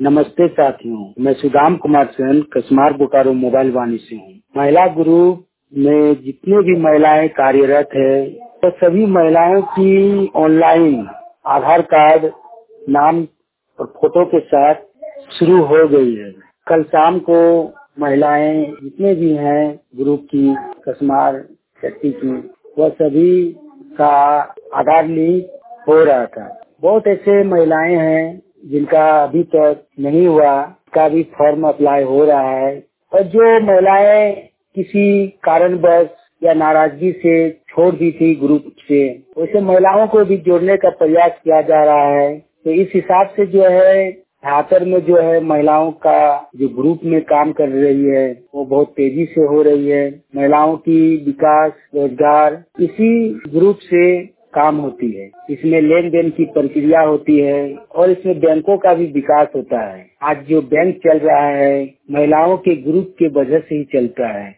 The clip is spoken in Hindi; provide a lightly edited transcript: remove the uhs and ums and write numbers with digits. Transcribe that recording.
नमस्ते साथियों, मैं सुदाम कुमार सेन कसमार बोकारो मोबाइल वाणी से हूँ। महिला ग्रुप में जितने भी महिलाएं कार्यरत है तो सभी महिलाओं की ऑनलाइन आधार कार्ड नाम और फोटो के साथ शुरू हो गई है। कल शाम को महिलाएं जितने भी हैं ग्रुप की कसमार चट्टी की, वह सभी का आधार लिंक हो रहा था। बहुत ऐसे महिलाएं हैं जिनका अभी तक नहीं हुआ, का भी फॉर्म अप्लाई हो रहा है। और जो महिलाएं किसी कारणवश या नाराजगी से छोड़ दी थी ग्रुप से, वैसे महिलाओं को भी जोड़ने का प्रयास किया जा रहा है। तो इस हिसाब से जो है झातर में जो है महिलाओं का जो ग्रुप में काम कर रही है वो बहुत तेजी से हो रही है। महिलाओं की विकास, रोजगार इसी ग्रुप से काम होती है। इसमें लेन देन की प्रक्रिया होती है और इसमें बैंकों का भी विकास होता है। आज जो बैंक चल रहा है महिलाओं के ग्रुप के वजह से ही चलता है।